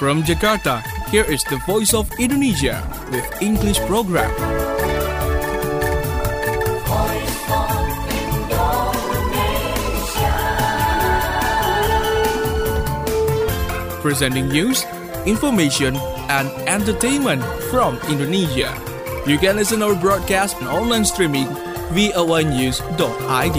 From Jakarta, here is the Voice of Indonesia with English program. Presenting news, information, and entertainment from Indonesia. You can listen our broadcast and online streaming via voanews.id.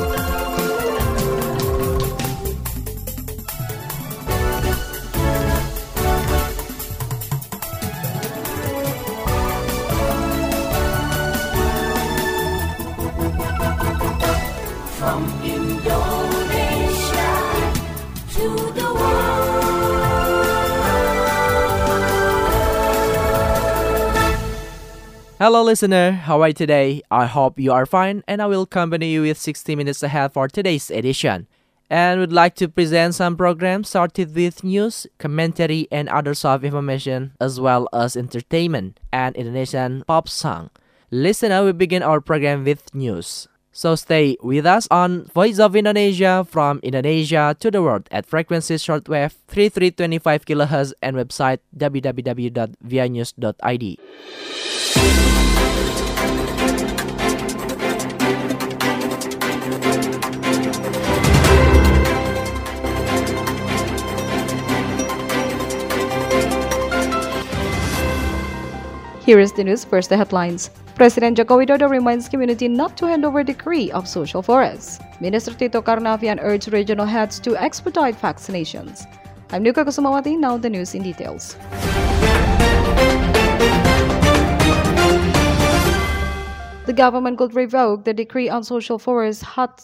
From Indonesia to the world. Hello listener, how are you today? I hope you are fine and I will accompany you with 60 minutes ahead for today's edition. And would like to present some programs started with news, commentary and other soft information as well as entertainment and Indonesian pop song. Listener, we begin our program with news. So stay with us on Voice of Indonesia from Indonesia to the world at frequency shortwave 3325 kHz and website www.voanews.id. Here is the news, first the headlines. President Joko Widodo reminds community not to hand over decree of social forests. Minister Tito Karnavian urged regional heads to expedite vaccinations. I'm Nuka Kusumawati, now the news in details. The government could revoke the decree on social forests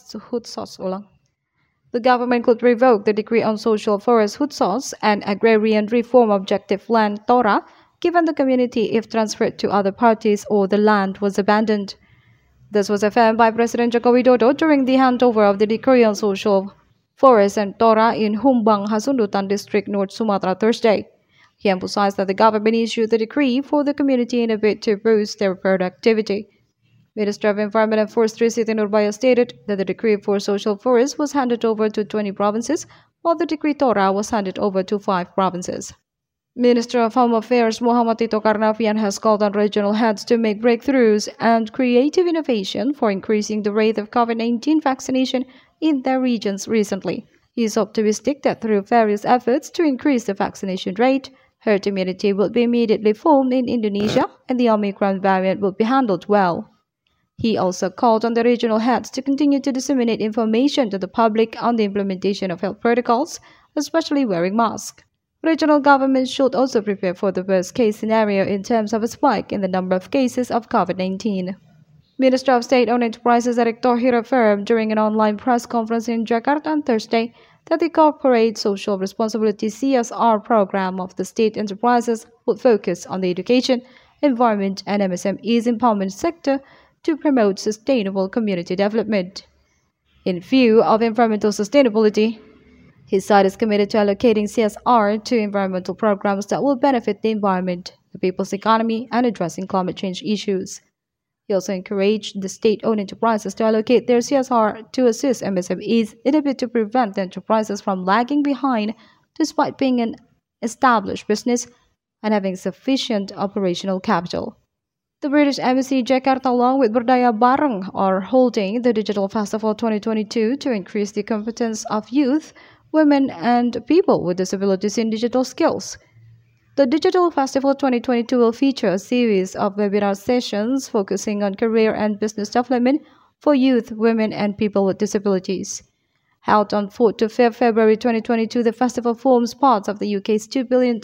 The government could revoke the decree on social forest Hutsos and agrarian reform objective land Tora, given the community if transferred to other parties or the land was abandoned. This was affirmed by President Joko Widodo during the handover of the decree on social forest and Tora in Humbang, Hasundutan District, North Sumatra Thursday. He emphasized that the government issued the decree for the community in a bid to boost their productivity. Minister of Environment and Forestry Siti Nurbaya stated that the decree for social forest was handed over to 20 provinces, while the decree Tora was handed over to 5 provinces. Minister of Home Affairs Muhammad Tito Karnavian has called on regional heads to make breakthroughs and creative innovation for increasing the rate of COVID-19 vaccination in their regions recently. He is optimistic that through various efforts to increase the vaccination rate, herd immunity will be immediately formed in Indonesia and the Omicron variant will be handled well. He also called on the regional heads to continue to disseminate information to the public on the implementation of health protocols, especially wearing masks. Regional governments should also prepare for the worst-case scenario in terms of a spike in the number of cases of COVID-19. Minister of State-Owned Enterprises Erick Thohir affirmed during an online press conference in Jakarta on Thursday that the Corporate Social Responsibility CSR program of the state enterprises would focus on the education, environment, and MSMEs empowerment sector to promote sustainable community development. In view of environmental sustainability, his side is committed to allocating CSR to environmental programs that will benefit the environment, the people's economy, and addressing climate change issues. He also encouraged the state-owned enterprises to allocate their CSR to assist MSMEs in a bid to prevent the enterprises from lagging behind despite being an established business and having sufficient operational capital. The British Embassy Jakarta along with Berdaya Bareng are holding the Digital Festival 2022 to increase the competence of youth, women, and people with disabilities in digital skills. The Digital Festival 2022 will feature a series of webinar sessions focusing on career and business development for youth, women, and people with disabilities. Held on 4th to 5th February 2022, the festival forms part of the UK's £2 billion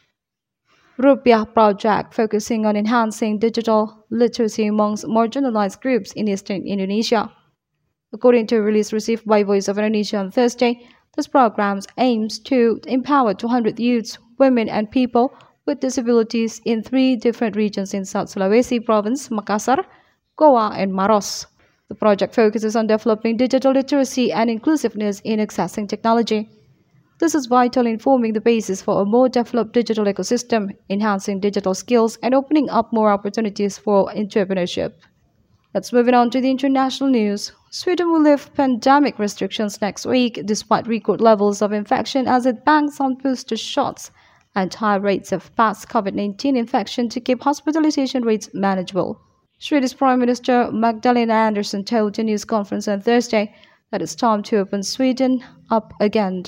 project focusing on enhancing digital literacy amongst marginalized groups in eastern Indonesia. According to a release received by Voice of Indonesia on Thursday, this program aims to empower 200 youths, women, and people with disabilities in 3 different regions in South Sulawesi Province, Makassar, Goa, and Maros. The project focuses on developing digital literacy and inclusiveness in accessing technology. This is vital in forming the basis for a more developed digital ecosystem, enhancing digital skills, and opening up more opportunities for entrepreneurship. Let's move on to the international news. Sweden will lift pandemic restrictions next week despite record levels of infection as it banks on booster shots and high rates of past COVID-19 infection to keep hospitalization rates manageable. Swedish Prime Minister Magdalena Andersson told a news conference on Thursday that it's time to open Sweden up again.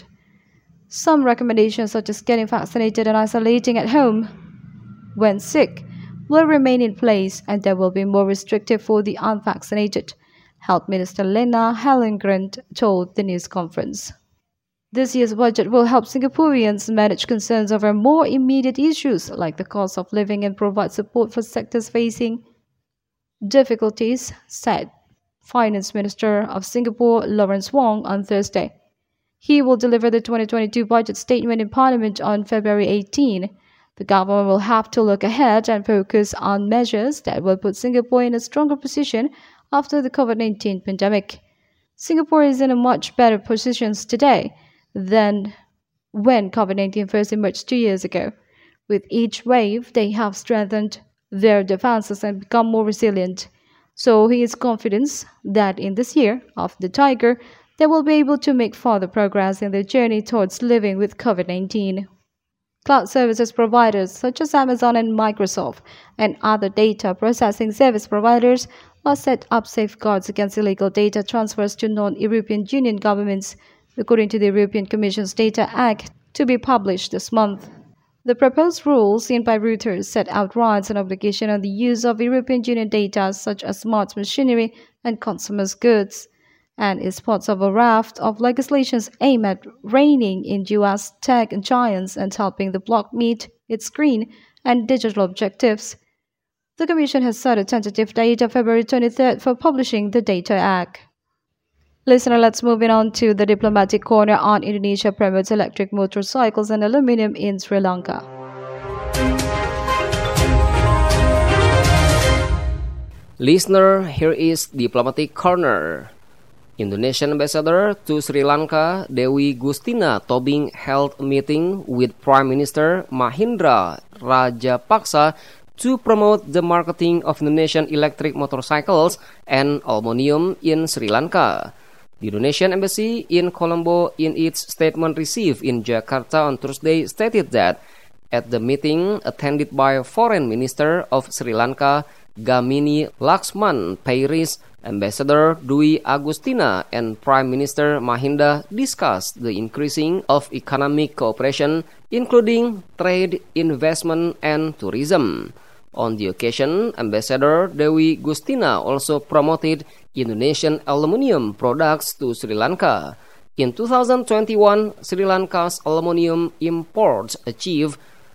Some recommendations such as getting vaccinated and isolating at home when sick will remain in place, and they will be more restrictive for the unvaccinated, Health Minister Lena Hallengren told the news conference. This year's budget will help Singaporeans manage concerns over more immediate issues like the cost of living and provide support for sectors facing difficulties, said Finance Minister of Singapore Lawrence Wong on Thursday. He will deliver the 2022 budget statement in Parliament on February 18. The government will have to look ahead and focus on measures that will put Singapore in a stronger position after the COVID-19 pandemic. Singapore is in a much better position today than when COVID-19 first emerged 2 years ago. With each wave, they have strengthened their defenses and become more resilient. So he is confident that in this year of the tiger, they will be able to make further progress in their journey towards living with COVID-19. Cloud services providers such as Amazon and Microsoft and other data processing service providers must set up safeguards against illegal data transfers to non-European Union governments, according to the European Commission's Data Act to be published this month. The proposed rule, seen by Reuters, set out rights and obligations on the use of European Union data such as smart machinery and consumers' goods, and is part of a raft of legislations aimed at reining in U.S. tech giants and helping the bloc meet its green and digital objectives. The Commission has set a tentative date of February 23rd for publishing the Data Act. Listener, let's move on to the diplomatic corner on Indonesia promotes electric motorcycles and aluminium in Sri Lanka. Listener, here is Diplomatic Corner. Indonesian Ambassador to Sri Lanka, Dewi Gustina Tobing, held a meeting with Prime Minister Mahindra Rajapaksa to promote the marketing of Indonesian electric motorcycles and aluminium in Sri Lanka. The Indonesian Embassy in Colombo, in its statement received in Jakarta on Thursday, stated that at the meeting attended by Foreign Minister of Sri Lanka, Gamini Laxman Peiris, Ambassador Dwi Agustina and Prime Minister Mahinda discussed the increasing of economic cooperation, including trade, investment, and tourism. On the occasion, Ambassador Dewi Gustina also promoted Indonesian aluminium products to Sri Lanka. In 2021, Sri Lanka's aluminium imports achieved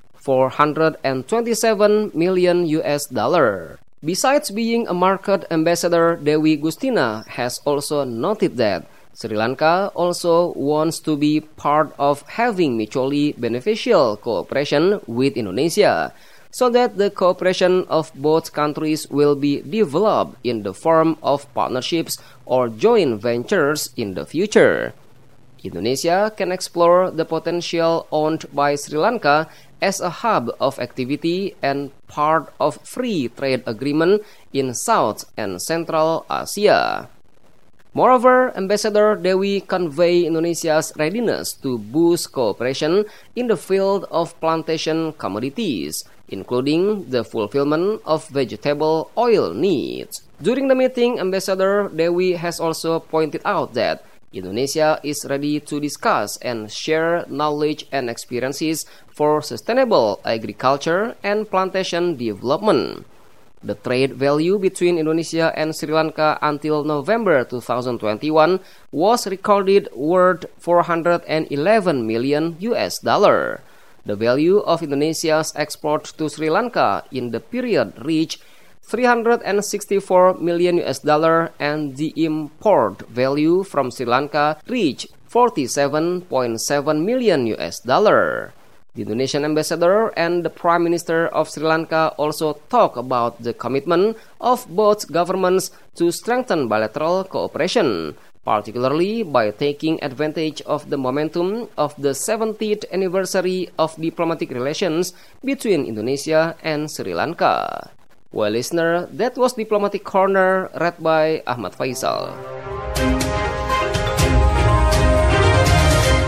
$427 million. Besides being a market ambassador, Dewi Gustina has also noted that Sri Lanka also wants to be part of having mutually beneficial cooperation with Indonesia, so that the cooperation of both countries will be developed in the form of partnerships or joint ventures in the future. Indonesia can explore the potential owned by Sri Lanka as a hub of activity and part of free trade agreement in South and Central Asia. Moreover, Ambassador Dewi conveyed Indonesia's readiness to boost cooperation in the field of plantation commodities, including the fulfillment of vegetable oil needs. During the meeting, Ambassador Dewi has also pointed out that Indonesia is ready to discuss and share knowledge and experiences for sustainable agriculture and plantation development. The trade value between Indonesia and Sri Lanka until November 2021 was recorded worth $411 million. The value of Indonesia's export to Sri Lanka in the period reached $364 million, and the import value from Sri Lanka reached $47.7 million. The Indonesian ambassador and the Prime Minister of Sri Lanka also talked about the commitment of both governments to strengthen bilateral cooperation, particularly by taking advantage of the momentum of the 70th anniversary of diplomatic relations between Indonesia and Sri Lanka. Well, listener, that was Diplomatic Corner, read by Ahmad Faisal.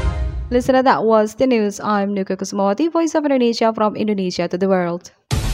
Listener, that was the news. I'm Nuka Kusumawati, Voice of Indonesia from Indonesia to the world.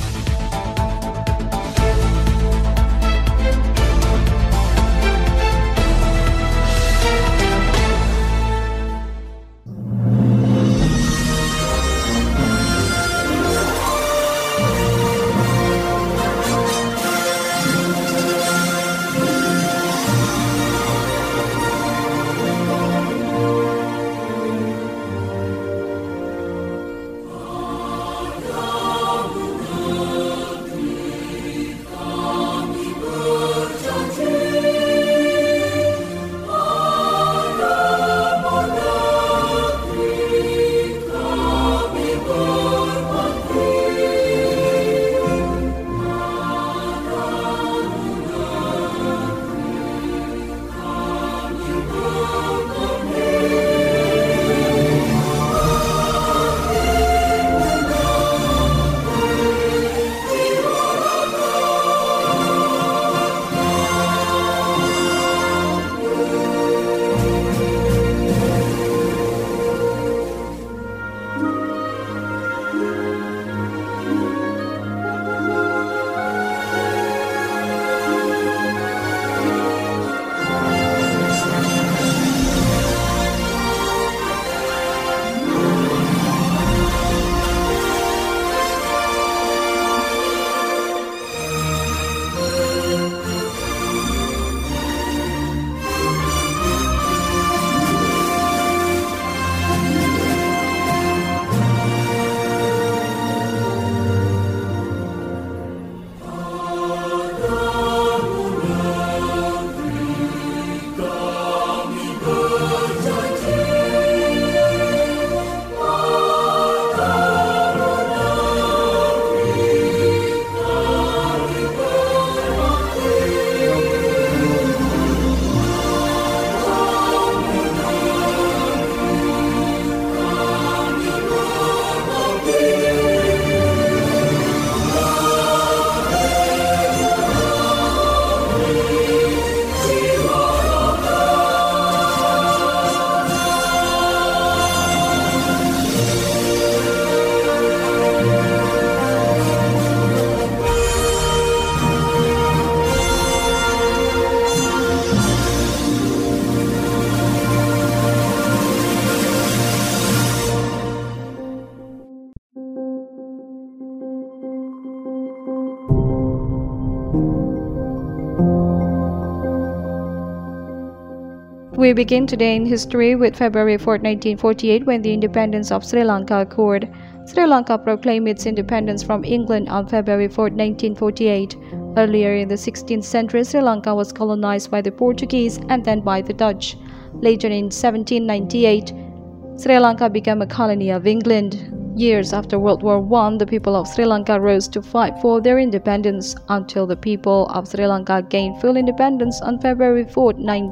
We begin today in history with February 4, 1948, when the independence of Sri Lanka occurred. Sri Lanka proclaimed its independence from England on February 4, 1948. Earlier in the 16th century, Sri Lanka was colonized by the Portuguese and then by the Dutch. Later in 1798, Sri Lanka became a colony of England. Years after World War I, the people of Sri Lanka rose to fight for their independence until the people of Sri Lanka gained full independence on February 4,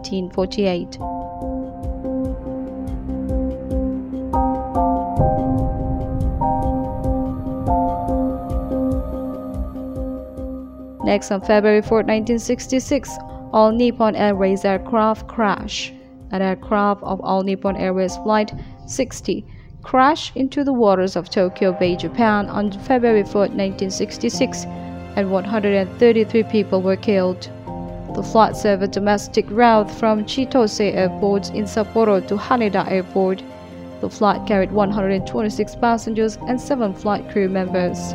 1948. Next, on February 4, 1966, All Nippon Airways aircraft crash. An aircraft of All Nippon Airways Flight 60 crashed into the waters of Tokyo Bay, Japan on February 4, 1966, and 133 people were killed. The flight served a domestic route from Chitose Airport in Sapporo to Haneda Airport. The flight carried 126 passengers and 7 flight crew members.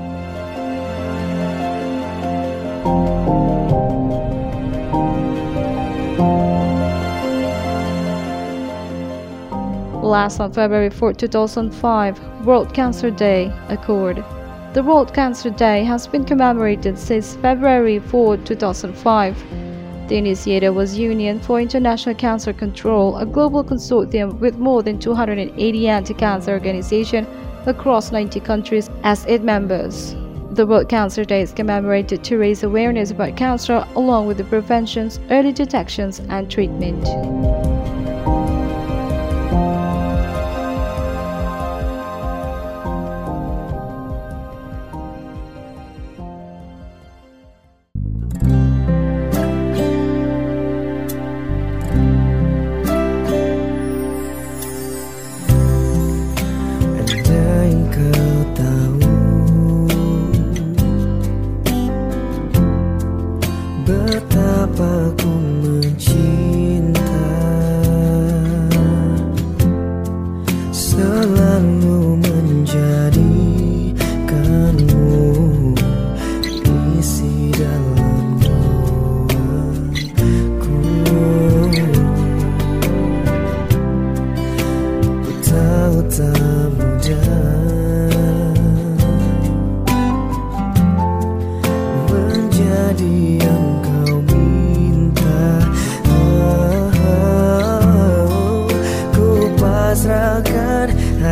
Last, on February 4, 2005, World Cancer Day occurred. The World Cancer Day has been commemorated since February 4, 2005. The initiator was Union for International Cancer Control, a global consortium with more than 280 anti-cancer organizations across 90 countries as its members. The World Cancer Day is commemorated to raise awareness about cancer along with the prevention, early detections, and treatment. Betapa ku mencinta, selalu menjadikanmu isi dalam doaku. Ku tahu tak mudah menjadi yang kau minta. Ku pasrahkan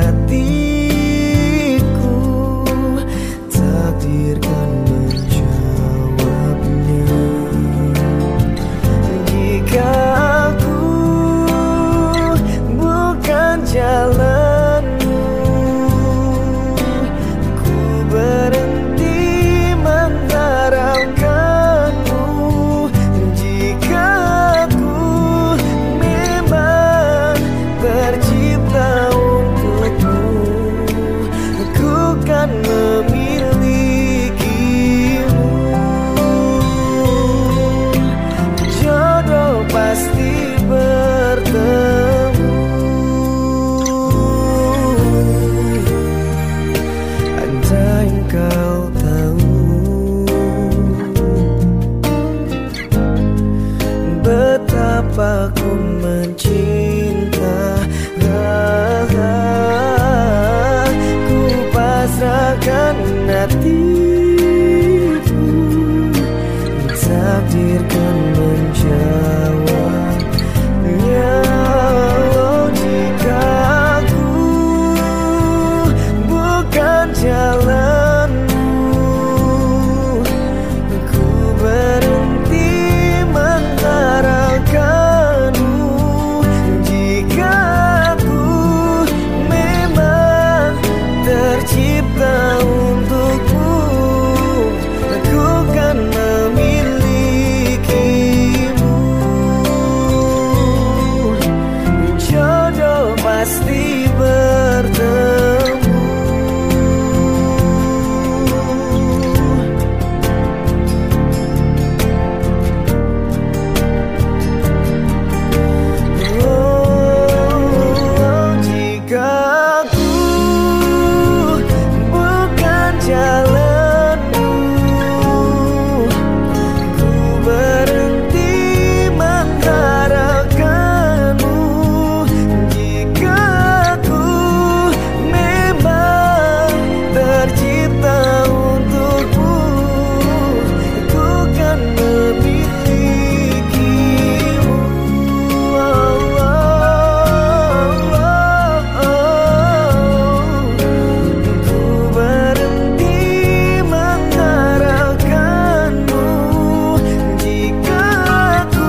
hatiku, takdirkan menjawabnya. Jika aku bukan jalanmu, ku berhenti mengharapkanmu. Jika aku memang tercipta untukmu, ku kan memilikimu. Jodoh pasti bertemu. Andai kau tahu betapa ku mencinta, ku pasrahkan hatiku, takdirkan menjawabnya. Jika aku bukan jalanmu, ku berhenti mengharapkanmu. Jika aku memang tercipta untukmu, aku kan memilikimu. Jodoh pasti bertemu. Jika aku bukan jalanmu, ku berhenti mengharapkanmu. Jika aku memang tercipta untukmu, ku kan memilikimu. Ku berhenti mengharapkanmu. Jika aku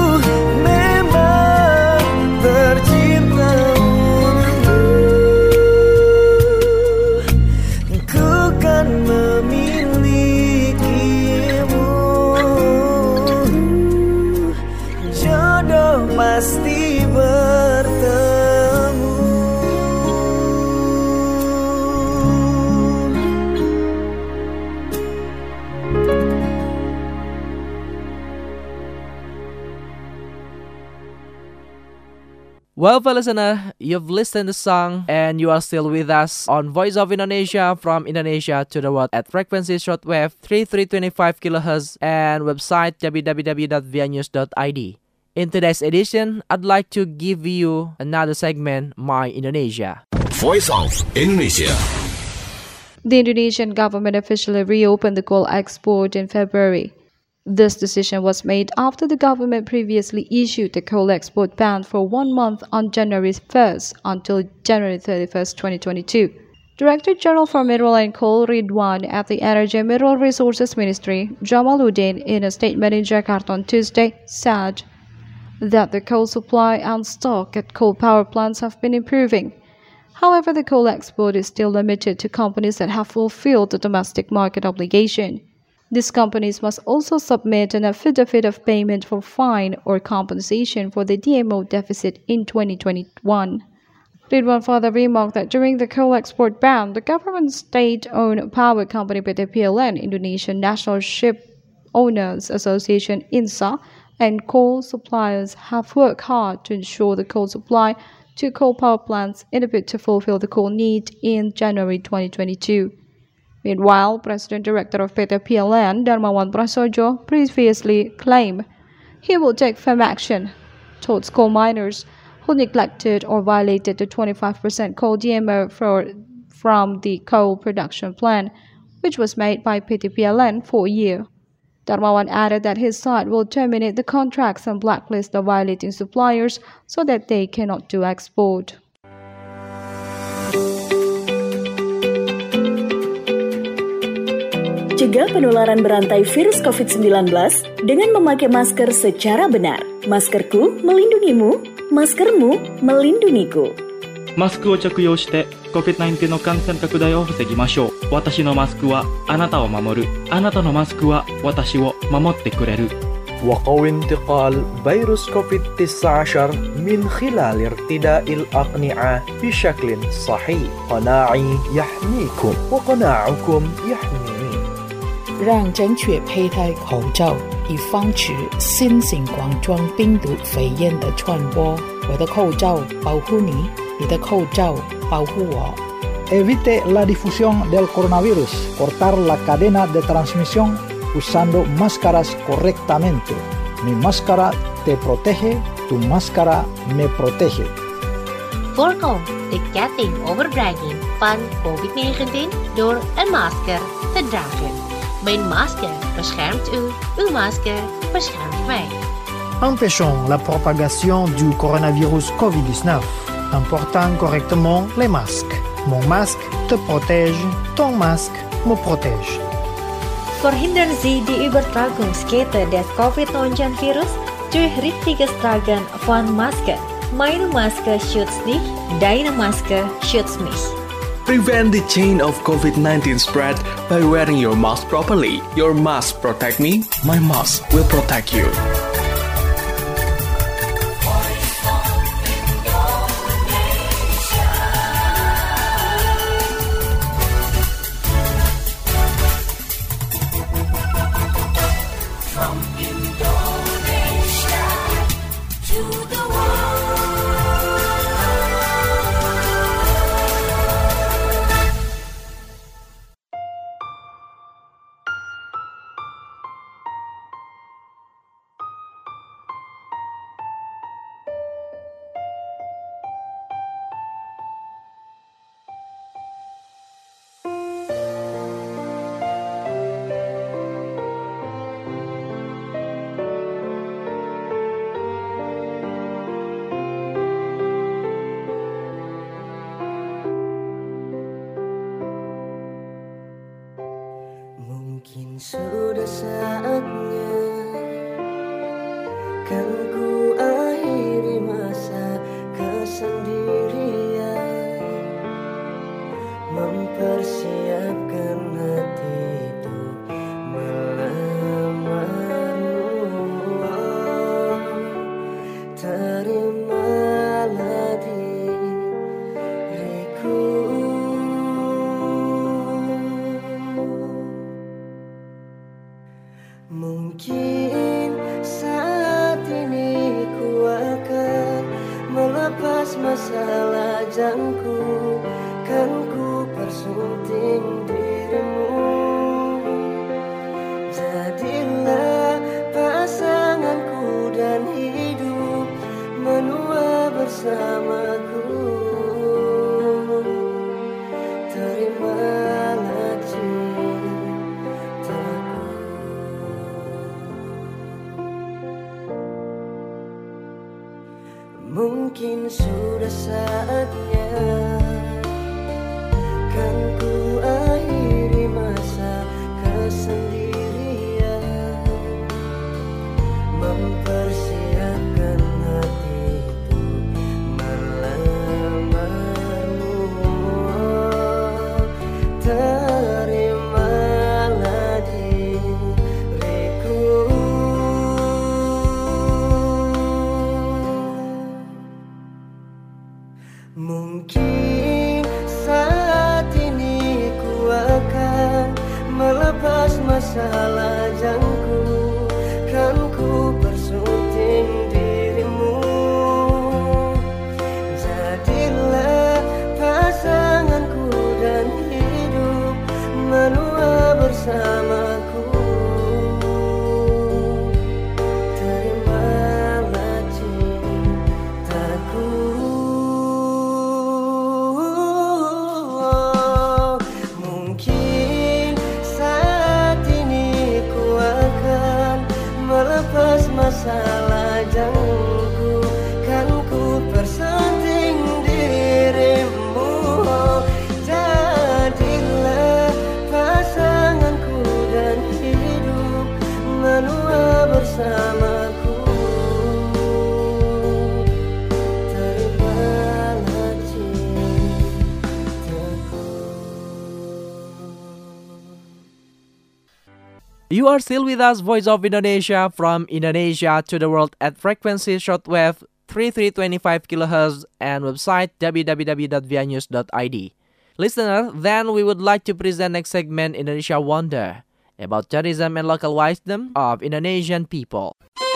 memang tercipta untukmu, ku kan memilikimu. Jodoh pasti bertemu. Well, listener, you've listened to the song and you are still with us on Voice of Indonesia from Indonesia to the world at frequency shortwave 3325 kHz and website www.vianews.id. In today's edition, I'd like to give you another segment, My Indonesia. Voice of Indonesia. The Indonesian government officially reopened the coal export in February. This decision was made after the government previously issued the coal export ban for 1 month on January 1st until January 31st, 2022. Director General for Mineral and Coal Ridwan at the Energy and Mineral Resources Ministry, Jamaluddin, in a statement in Jakarta on Tuesday, said that the coal supply and stock at coal power plants have been improving. However, the coal export is still limited to companies that have fulfilled the domestic market obligation. These companies must also submit an affidavit of payment for fine or compensation for the DMO deficit in 2021. Ridwan further remarked that during the coal export ban, the government state-owned power company PT PLN, Indonesian National Ship Owners Association (INSA) and coal suppliers have worked hard to ensure the coal supply to coal power plants in a bid to fulfill the coal need in January 2022. Meanwhile, President Director of PT PLN, Darmawan Prasojo, previously claimed he will take firm action towards coal miners who neglected or violated the 25% coal DMO from the coal production plan, which was made by PT PLN for a year. Darmawan added that his side will terminate the contracts and blacklist the violating suppliers so that they cannot do export. Cegah penularan berantai virus COVID-19 dengan memakai masker secara benar. Maskerku melindungimu, maskermu melindungiku. マスクを着用して COVID-19 の感染拡大を防ぎましょう。私のマスクはあなたを守る。あなたのマスクは私を守ってくれる。 وقوي انتقال فيروس كوفيد-19 من خلال ارتداء الأقنعة بشكل صحيح. قناعي يحميكم وقناعكم يحميني. 让正确佩戴口罩，以防止新型冠状病毒肺炎的传播。我的口罩保护你，你的口罩保护我。 Evite la difusión del coronavirus. Cortar la cadena de transmisión usando máscaras correctamente. Mi máscara te protege, tu máscara me protege. Voorkom de ketting overdraging van COVID-19 door een masker te dragen. Mijn masker beschermt u, uw masker beschermt mij. Empêchons la propagation du coronavirus COVID-19 en portant correctement les masques. Mon masque te protège, ton masque me protège. Verhindern Sie die Übertragungskette des COVID-19-Virus durch richtiges Tragen von Maske. Meine Maske schützt dich, deine Maske schützt mich. Prevent the chain of COVID-19 spread by wearing your mask properly. Your mask protect me, my mask will protect you. Mungkin sudah saatnya kan ku akhiri masa kesendirian, mempersiapkan hati itu melamarmu. Terimalah diriku. Mungkin saat ini ku akan melepas masalah jangku, kan ku persunting dirimu. Jadilah pasanganku dan hidup menua bersamaku. Terimalah cintaku. Mungkin sudah saatnya kan ku akhiri masa kesendirian, mempersiapkan hati itu melamarmu. Terimalah diriku. Mungkin saat ini ku akan melepas masalah jangku, Lepas masalah jangku, kan ku persenting dirimu. Jadilah pasanganku dan hidup menua bersamaku. Terimalah cintaku. You are still with us, Voice of Indonesia, from Indonesia to the world at frequency shortwave 3325 kHz and website www.vianews.id. Listener, then we would like to present next segment Indonesia Wonder, about tourism and local wisdom of Indonesian people.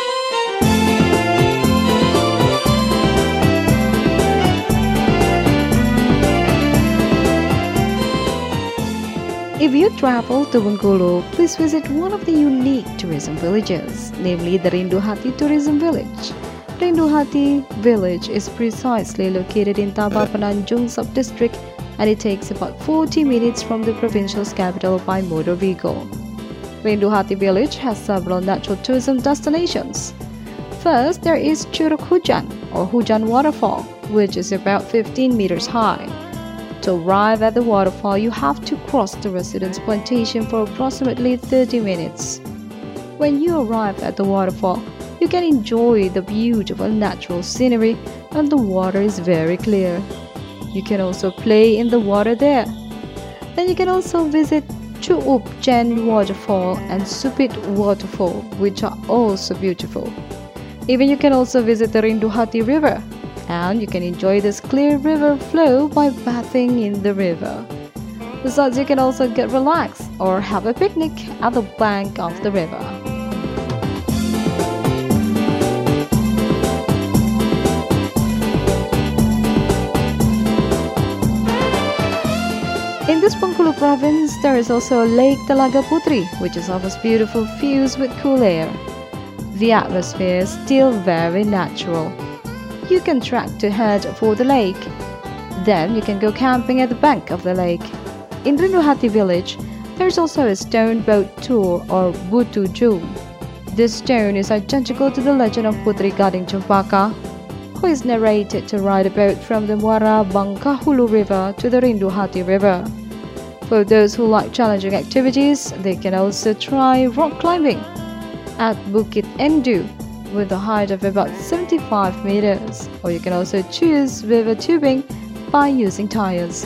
If you travel to Bengkulu, please visit one of the unique tourism villages, namely the Rindu Hati Tourism Village. Rindu Hati Village is precisely located in Tabah Penanjung Sub-District, and it takes about 40 minutes from the provincial's capital by motor vehicle. Rindu Hati Village has several natural tourism destinations. First, there is Curug Hujan, or Hujan Waterfall, which is about 15 meters high. To arrive at the waterfall, you have to cross the residence plantation for approximately 30 minutes. When you arrive at the waterfall, you can enjoy the beautiful natural scenery, and the water is very clear. You can also play in the water there. Then you can also visit Cuup Jen Waterfall and Supit Waterfall, which are also beautiful. Even you can also visit the Rindu Hati River, and you can enjoy this clear river flow by bathing in the river. Besides, you can also get relaxed or have a picnic at the bank of the river. In this Bengkulu province, there is also Lake Telaga Putri, which offers beautiful views with cool air. The atmosphere is still very natural. You can trek to head for the lake. Then you can go camping at the bank of the lake. In Rindu Hati village, there is also a stone boat tour or Butu Jum. This stone is identical to the legend of Putri Gading Cempaka, who is narrated to ride a boat from the Muara Bangkahulu River to the Rindu Hati River. For those who like challenging activities, they can also try rock climbing at Bukit Endu, with a height of about 75 meters, or you can also choose river tubing by using tires.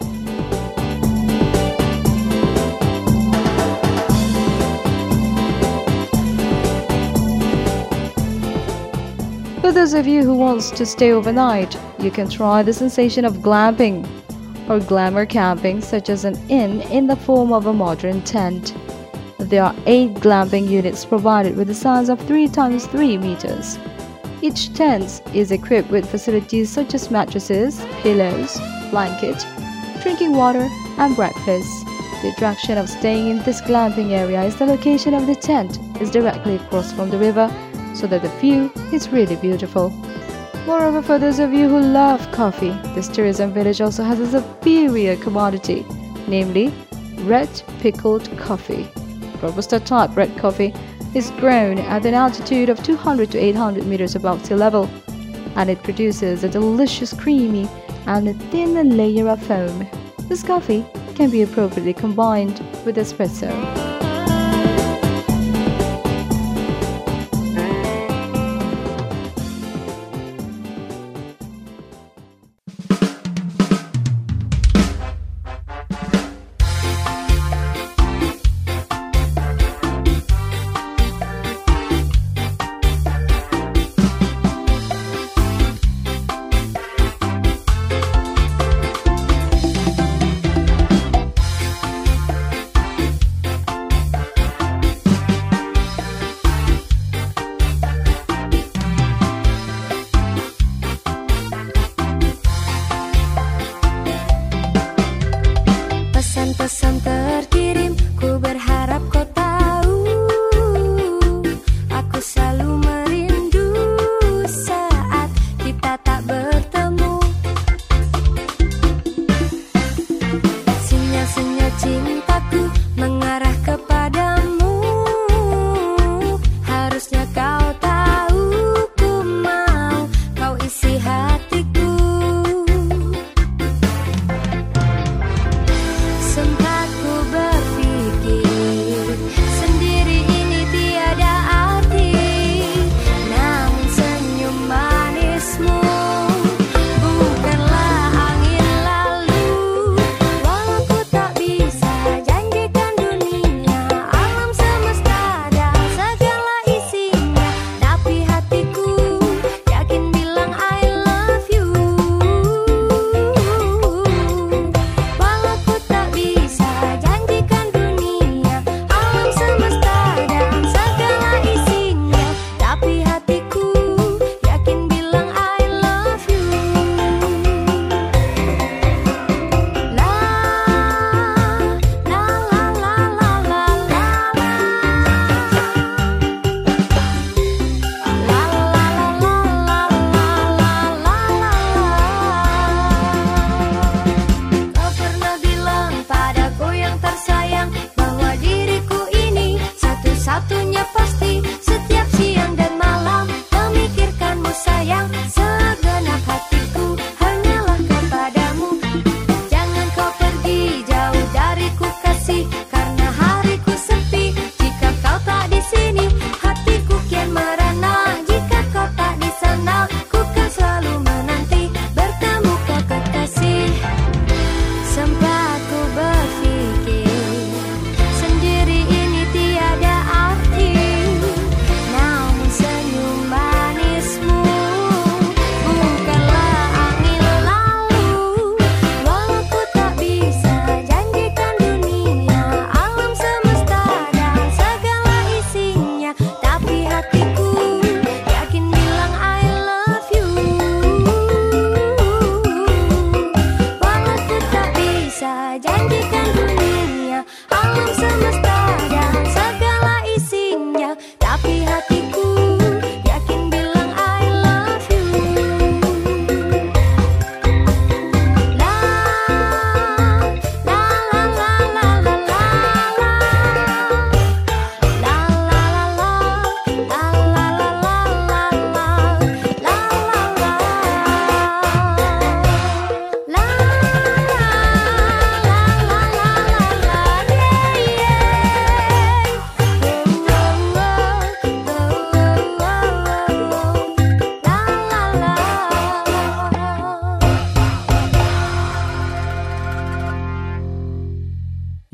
For those of you who wants to stay overnight, you can try the sensation of glamping or glamour camping, such as an inn in the form of a modern tent. There are 8 glamping units provided with a size of 3 × 3 meters. Each tent is equipped with facilities such as mattresses, pillows, blanket, drinking water, and breakfast. The attraction of staying in this glamping area is the location of the tent is directly across from the river, so that the view is really beautiful. Moreover, for those of you who love coffee, this tourism village also has a superior commodity, namely red pickled coffee. Robusta type red coffee is grown at an altitude of 200 to 800 meters above sea level, and it produces a delicious creamy and a thin layer of foam. This coffee can be appropriately combined with espresso.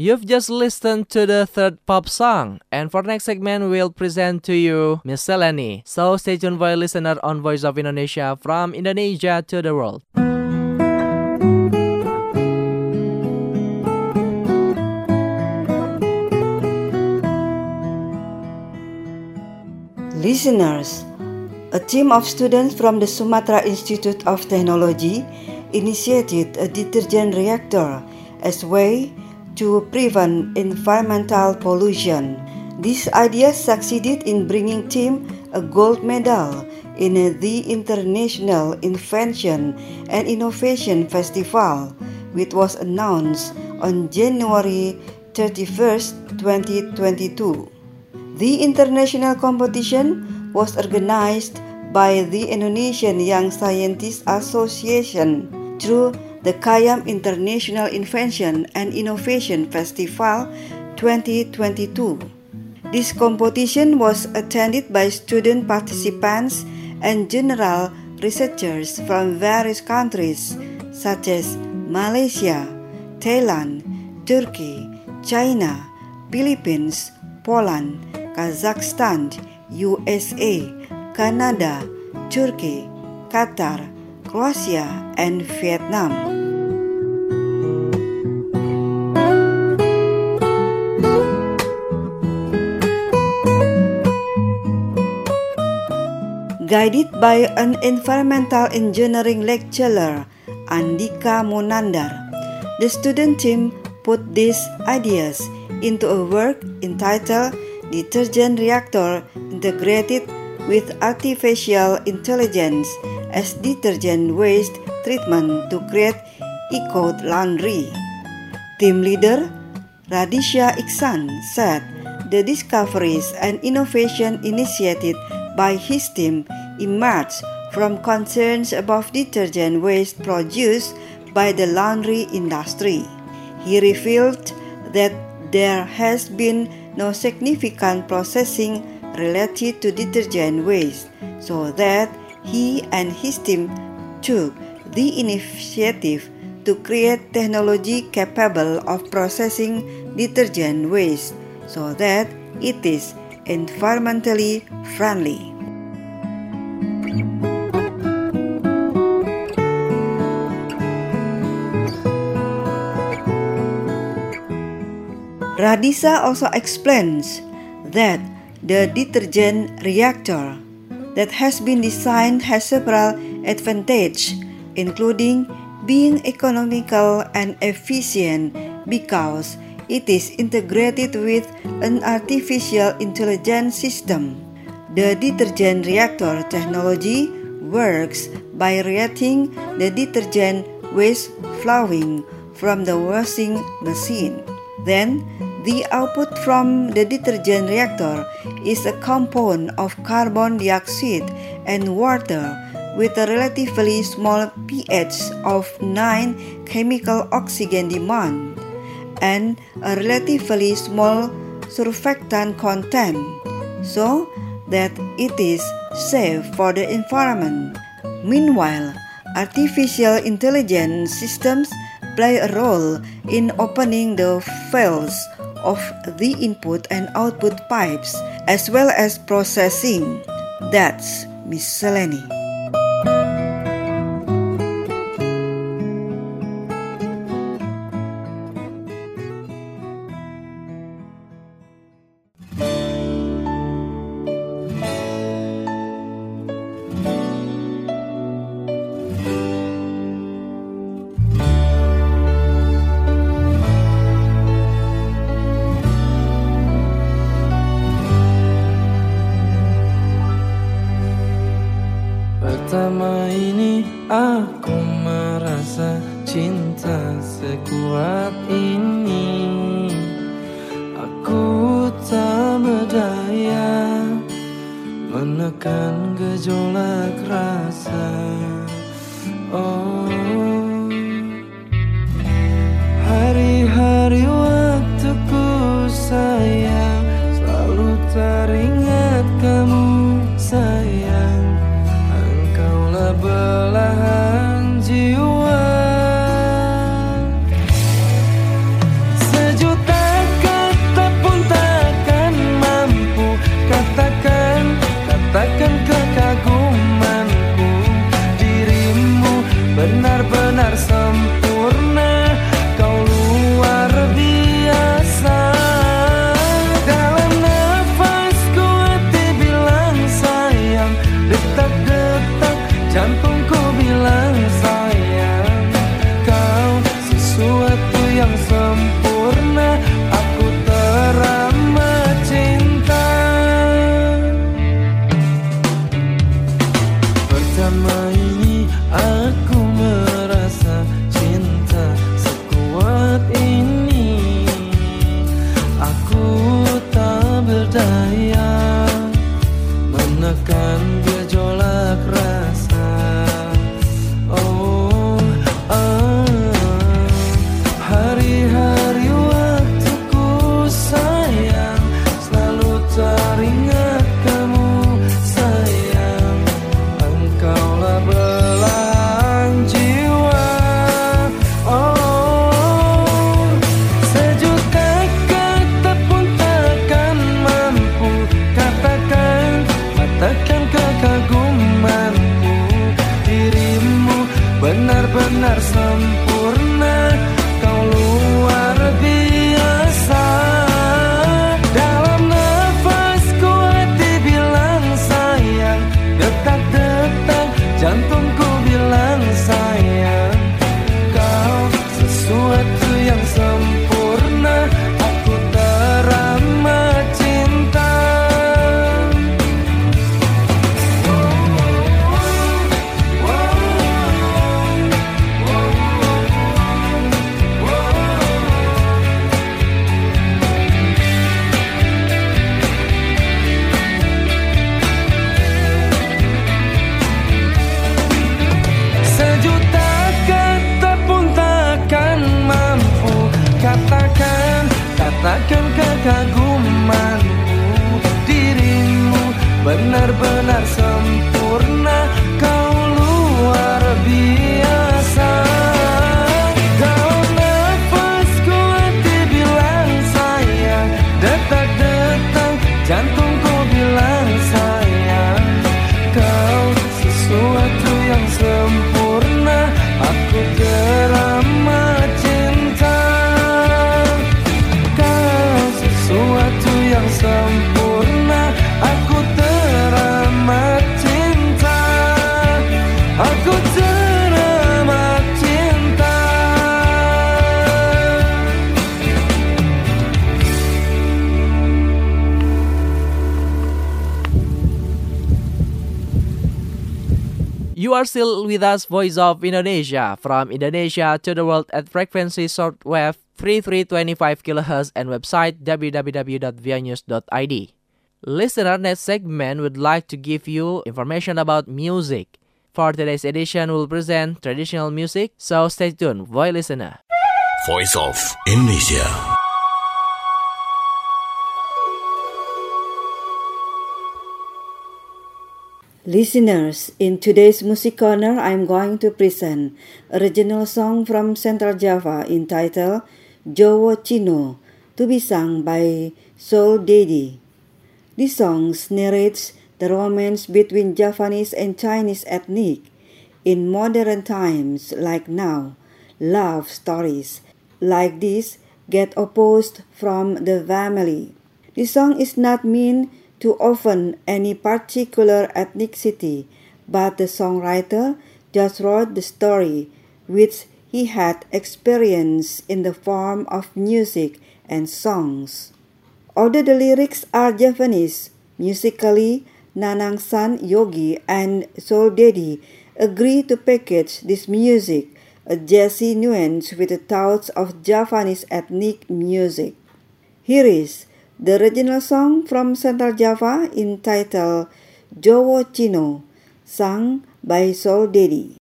You've just listened to the third pop song, and for next segment, we'll present to you Miscellany. So stay tuned for a listener on Voice of Indonesia from Indonesia to the world. Listeners, a team of students from the Sumatra Institute of Technology initiated a detergent reactor as a way to prevent environmental pollution. This idea succeeded in bringing team a gold medal in the International Invention and Innovation Festival, which was announced on January 31st, 2022. The international competition was organized by the Indonesian Young Scientists Association through the Kayam International Invention and Innovation Festival 2022. This competition was attended by student participants and general researchers from various countries such as Malaysia, Thailand, Turkey, China, Philippines, Poland, Kazakhstan, USA, Canada, Turkey, Qatar, Croatia, and Vietnam. Guided by an environmental engineering lecturer, Andika Munandar, the student team put these ideas into a work entitled Detergent Reactor Integrated with Artificial Intelligence as Detergent Waste Treatment to Create Eco-Laundry. Team leader Radisha Iksan said the discoveries and innovation initiated by his team emerged from concerns about detergent waste produced by the laundry industry. He revealed that there has been no significant processing related to detergent waste, so that he and his team took the initiative to create technology capable of processing detergent waste so that it is environmentally friendly. Radisa also explains that the detergent reactor that has been designed has several advantages, including being economical and efficient because it is integrated with an artificial intelligence system. The detergent reactor technology works by reacting the detergent waste flowing from the washing machine. Then, the output from the detergent reactor is a compound of carbon dioxide and water with a relatively small pH of 9 chemical oxygen demand and a relatively small surfactant content, so that it is safe for the environment. Meanwhile, artificial intelligence systems play a role in opening the valves of the input and output pipes as well as processing. That's Miscellany. Pertama ini aku merasa cinta sekuat ini. Aku tak berdaya menekan gejolak rasa. Oh, hari-hari waktuku sayang, selalu teringat kamu sayang. Belahan jiwa, sejuta kekagumanku. Dirimu benar-benar sempurna, kau luar biasa. Dalam nafasku hati bilang sayang, detak-detak jantungku bilang sayang. Kau sesuatu yang sempurna, aku teramat cinta. Pertama ini aku merasa cinta sekuat ini. Aku tak berdaya menekan gejolak rasa. Oh, hari-hari waktuku sayang, selalu teringat kamu sayang. Engkaulah belahan jiwa. Oh, sejuta kata pun takkan mampu katakan kekagumanku. Dirimu benar-benar sempurna, kau luar biasa. Dalam nafasku hati bilang sayang, detak-detak jantungku bilang sayang. Kau sesuatu yang sempurna, aku teramat cinta. Sejuta kata pun takkan mampu katakan kekagumanku. Dirimu benar-benar sempurna, kau luar biasa. Dalam nafasku hati bilang sayang, detak-detak jantungku bilang sayang. Kau sesuatu yang sempurna, aku teramat cinta. Kau sesuatu yang sempurna, aku teramat cinta. Aku teramat cinta. You are still with us, Voice of Indonesia, from Indonesia to the world at frequency shortwave 3325 kHz and website www.vianews.id. Listener, next segment would like to give you information about music. For today's edition, we'll present traditional music, so stay tuned, Voice listener. Voice of Indonesia. Listeners, in today's Music Corner, I'm going to present a regional song from Central Java entitled Jowo Cino, to be sung by Soul Daddy. This song narrates the romance between Javanese and Chinese ethnic. In modern times, like now, love stories like this get opposed from the family. This song is not meant to offend any particular ethnicity, but the songwriter just wrote the story which he had experienced in the form of music and songs. Although the lyrics are Javanese, musically Nanang San Yogi and Soul Daddy agree to package this music, a jazzy nuance with the touch of Javanese ethnic music. Here is the original song from Central Java entitled Jowo Cino, sung by Soul Daddy.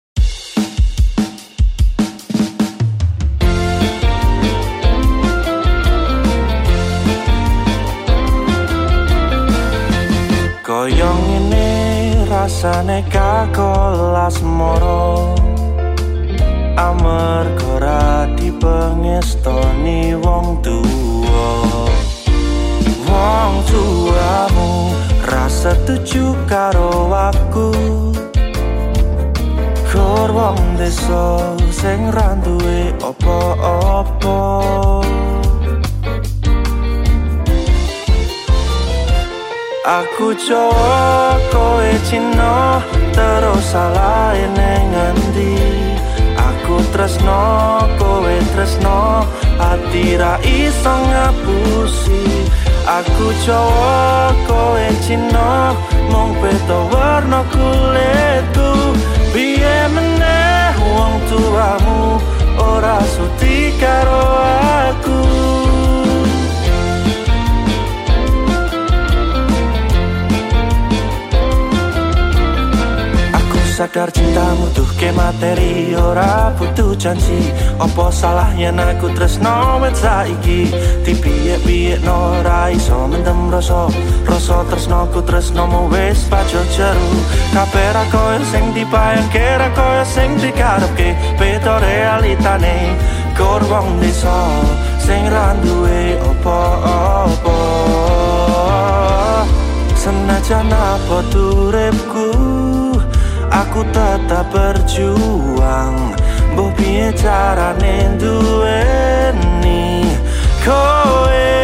Koyong ini rasane kakolas moro, amarga ra dipengestoni wong tuwa. wong tuamu rasa setuju karo aku. Kor wong desa sing ra duwe apa-apa. Aku Jawa kowe Cina, terus salah ning ngendi? Aku tresno kowe tresno, ati ra iso ngapusi. Aku Jawa kowe Cina, mung beda warna kulitku. Piye meneh wong tuamu ora suti karo aku. Sadar cintamu tuh ke materi ora butuh janji. Apa salah yen aku tresno wit saiki? Dipiye-piye no ra iso mendem rasa. Rasa tresnoku tresnomu wis pacul jeru. Kabeh ra koyo sing dibayangke, ra koyo sing dikarepke. Beda realitane kor wong desa sing ra duwe apa-apa. Senajan apa uripku, aku tetap berjuang. Mbok piye carane duweni kowe.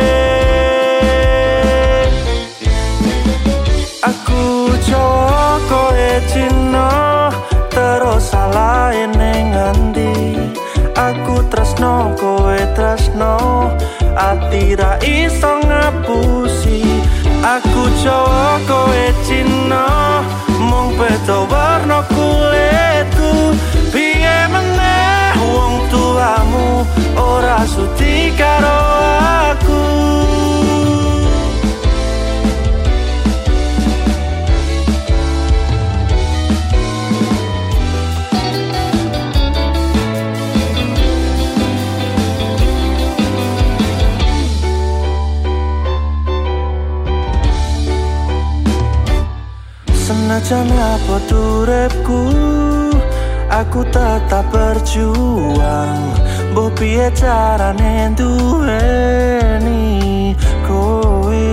Aku Jawa kowe Cina, terus salah ning ngendi? Aku tresno kowe tresno, ati ra iso ngapusi. Aku Jawa kowe Cina, mung beda warna kulitku. Piye meneh wong tuamu ora sudi karo aku. Senajan apa uripku, aku tetap berjuang. Mbok piye carane duweni kowe.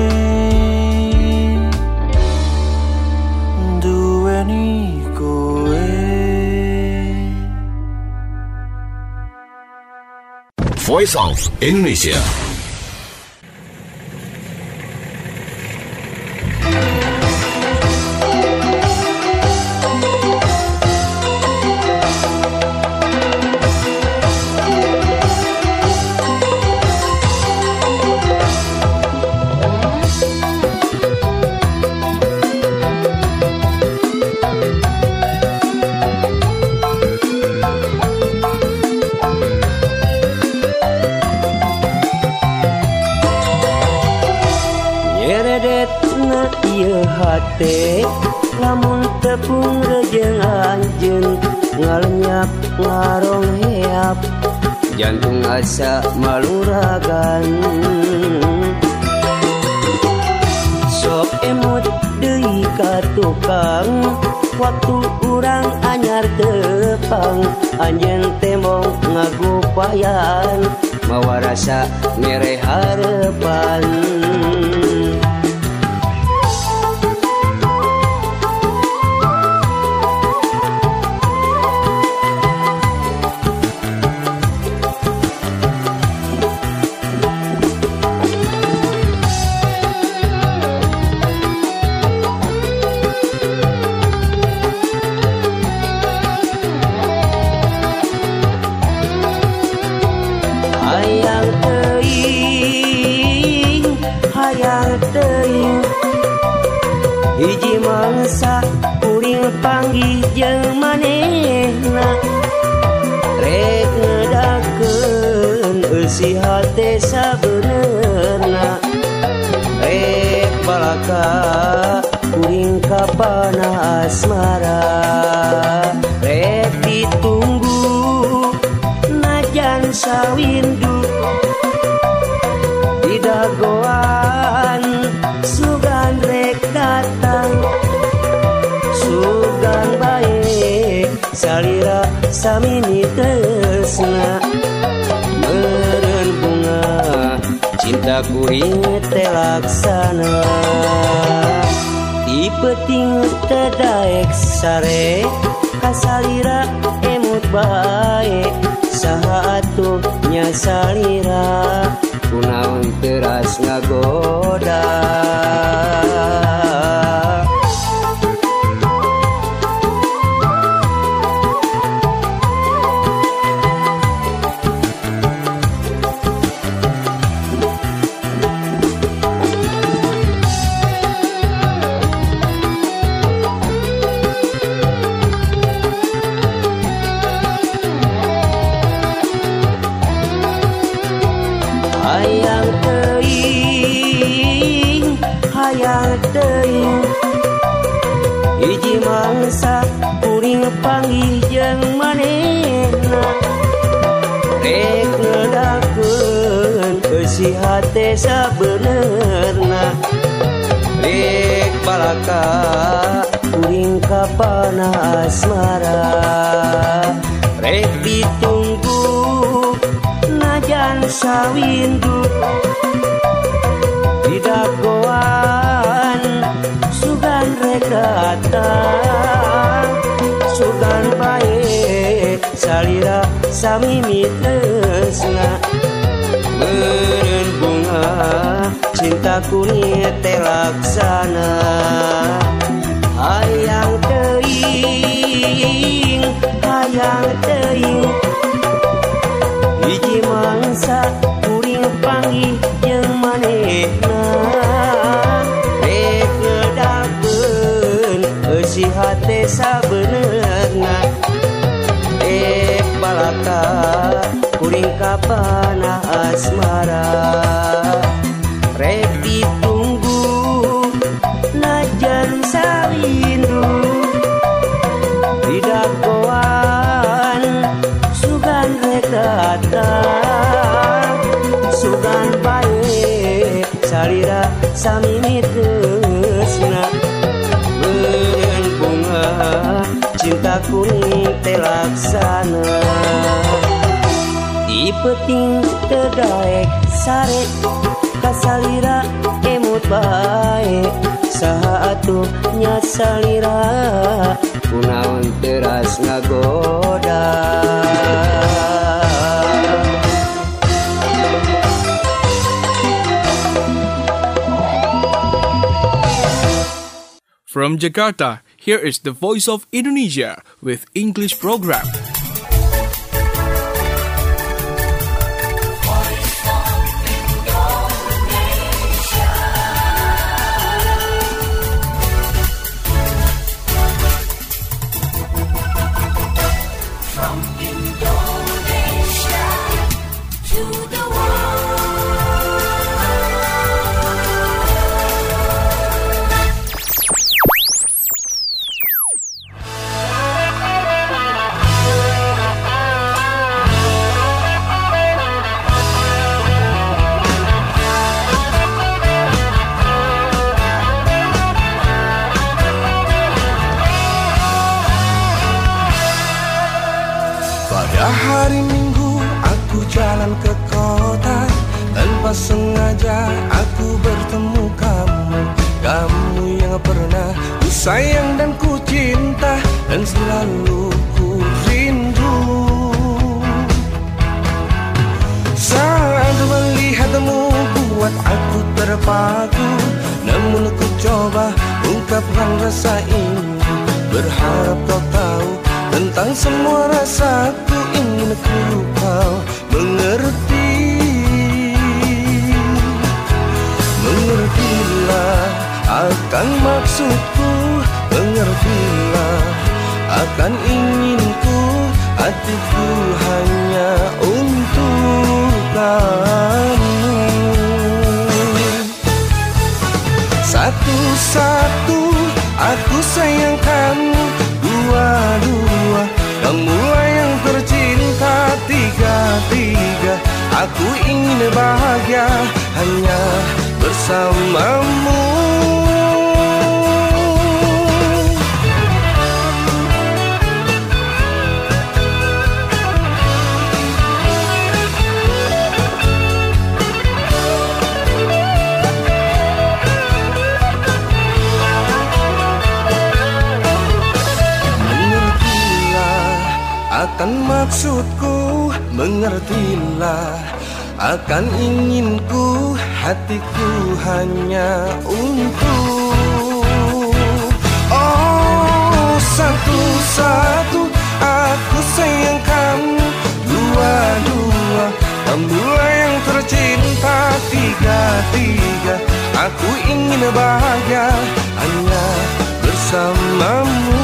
Duweni kowe. Voice of Indonesia. Hati lamun tepung rejeng anjeun ngalenyap ngarong heap jantung asa maluragan. Sok emut deui ka tukang waktu urang anyar tepang anjeun temong ngagupayan mawa rasa mere harepan. Hiji mangsa kuring panggih jeung manehna rek ngedakeun eusi hate sabenerna. Rek balaka kuring kapana asmara rek ditunggu najan sawindu di dagoan sugan rek datang. Sugan baik salira samini tresna meureun bunga cinta cinta kuring teh laksana di peting tedaek sare kasalira emut bae saha atuh nya salira kunaon teras ngagoda. Hayang teuing hiji mangsa kuring panggih jeung manehna rek ngeudakeun eusi hate sabenerna rek balaka kuring ka panah asmara rek ditunggu najan sawindu dagoan sugan rek datang sugan bae salira sami tresna meureun bunga cinta kuring teh laksana hayang teuing hiji mangsa kuring panggih jeung manehna rek ngeudakeun eusi hate sabenerna rek balaka kuring ka panah asmara rek ditunggu najan sarindu di dagoan sugan rek datang sugan bae salira sami tresna meureun bunga cinta kuring teh laksana di peting tedaek sare kasalira emut bae saha atuh nya salira kunaon teras ngagoda. From Jakarta, here is the Voice of Indonesia with English program. From Indonesia to the Pada hari Minggu aku jalan ke kota, tanpa sengaja aku bertemu kamu. Kamu yang pernah ku sayang dan ku cinta dan selalu ku rindu. Saat melihatmu buat aku terpaku, namun ku coba ungkapkan rasa ini, berharap kau tahu tentang semua rasaku, ingin kau mengerti. Mengertilah akan maksudku, mengertilah akan inginku, hatiku hanya untuk kamu. Satu-satu aku sayang kamu, dua-dua kamulah yang tercinta, tiga-tiga aku ingin bahagia hanya bersamamu. akan maksudku, mengertilah akan inginku, hatiku hanya untuk oh, satu-satu aku sayang kamu, dua-dua kamulah yang tercinta, tiga-tiga aku ingin bahagia hanya bersamamu.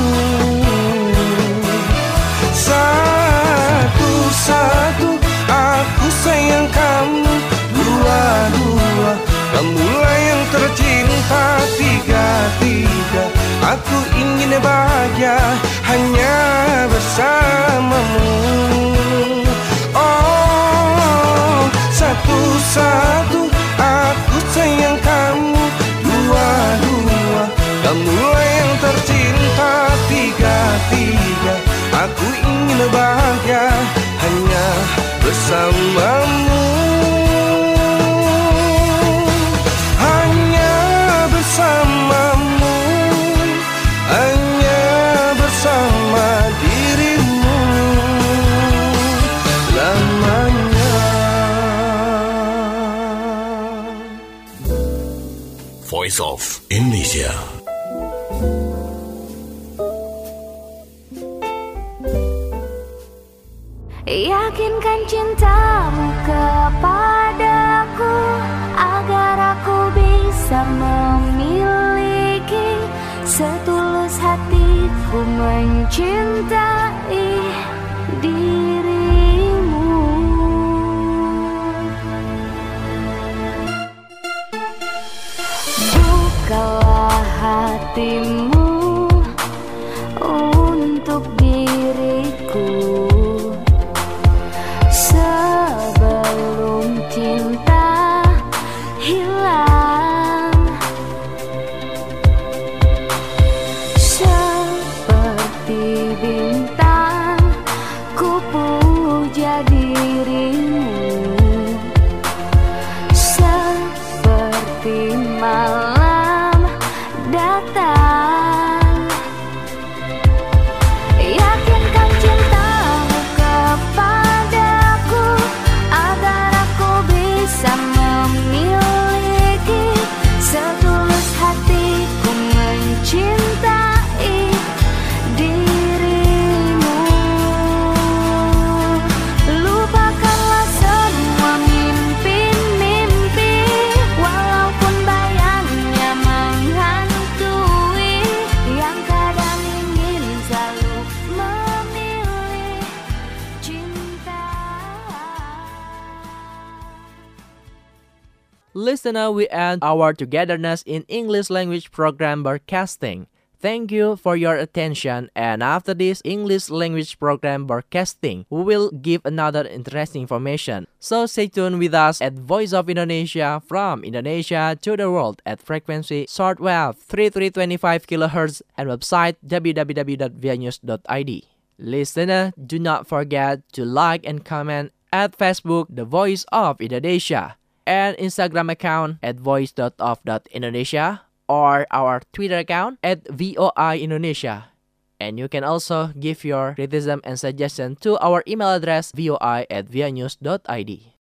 Satu-satu aku sayang kamu, dua-dua kamulah yang tercinta, tiga-tiga aku ingin bahagia hanya bersamamu. Oh, satu-satu aku sayang kamu, dua-dua kamulah yang tercinta, tiga-tiga aku ingin bahagia hanya bersamamu. Hanya bersamamu, hanya bersama dirimu lamanya. Voice of Indonesia. Yakinkan cintamu kepadaku agar aku bisa memiliki setulus hatiku mencintai dirimu. Bukalah hatimu untuk diriku sebelum cinta hilang. Seperti bintang ku puja dirimu, seperti malam datang. Yakinkan cintamu kepadaku agar aku bisa memiliki setulus hatiku mencintai dirimu. Lupakanlah semua mimpi-mimpi, walaupun bayangnya menghantui, yang kadang ingin selalu memilih cinta. Listener, we end our togetherness in English language program broadcasting. Thank you for your attention, and after this English language program broadcasting, we will give another interesting information. So stay tuned with us at Voice of Indonesia, from Indonesia to the world at frequency shortwave 3325 kHz and website www.vianews.id. Listener, do not forget to like and comment at Facebook The Voice of Indonesia and Instagram account at voice.of.indonesia or our Twitter account at VOI Indonesia. And you can also give your criticism and suggestion to our email address voi@vianews.id.